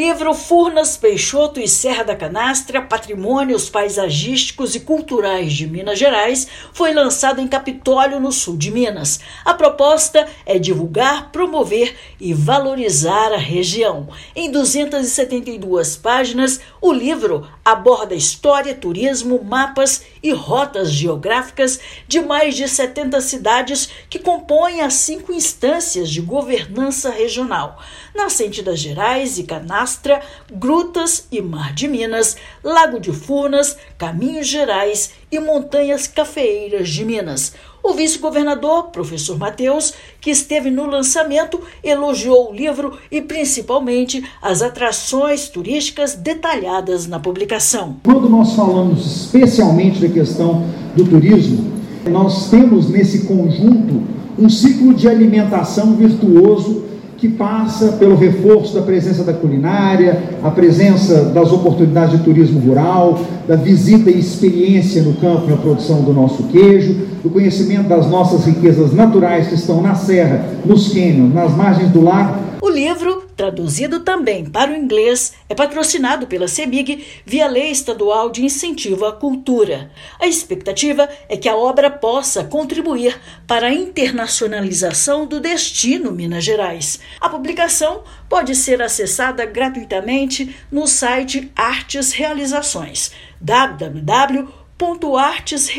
livro Furnas, Peixoto e Serra da Canastra, Patrimônios Paisagísticos e Culturais de Minas Gerais, foi lançado em Capitólio, no sul de Minas. A proposta é divulgar, promover e valorizar a região. Em 272 páginas, o livro aborda história, turismo, mapas e rotas geográficas de mais de 70 cidades que compõem as 5 instâncias de governança regional: Nascente das Gerais e Canastra, Grutas e Mar de Minas, Lago de Furnas, Caminhos Gerais e Montanhas Cafeeiras de Minas. O vice-governador, professor Matheus, que esteve no lançamento, elogiou o livro e principalmente as atrações turísticas detalhadas na publicação. Quando nós falamos especialmente da questão do turismo, nós temos nesse conjunto um ciclo de alimentação virtuoso que passa pelo reforço da presença da culinária, a presença das oportunidades de turismo rural, da visita e experiência no campo na produção do nosso queijo, do conhecimento das nossas riquezas naturais que estão na serra, nos cânions, nas margens do lago. O livro, traduzido também para o inglês, é patrocinado pela CEMIG via Lei Estadual de Incentivo à Cultura. A expectativa é que a obra possa contribuir para a internacionalização do destino Minas Gerais. A publicação pode ser acessada gratuitamente no site Artes Realizações,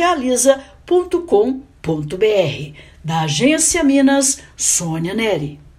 www.artesrealiza.com.br. Da Agência Minas, Sônia Neri.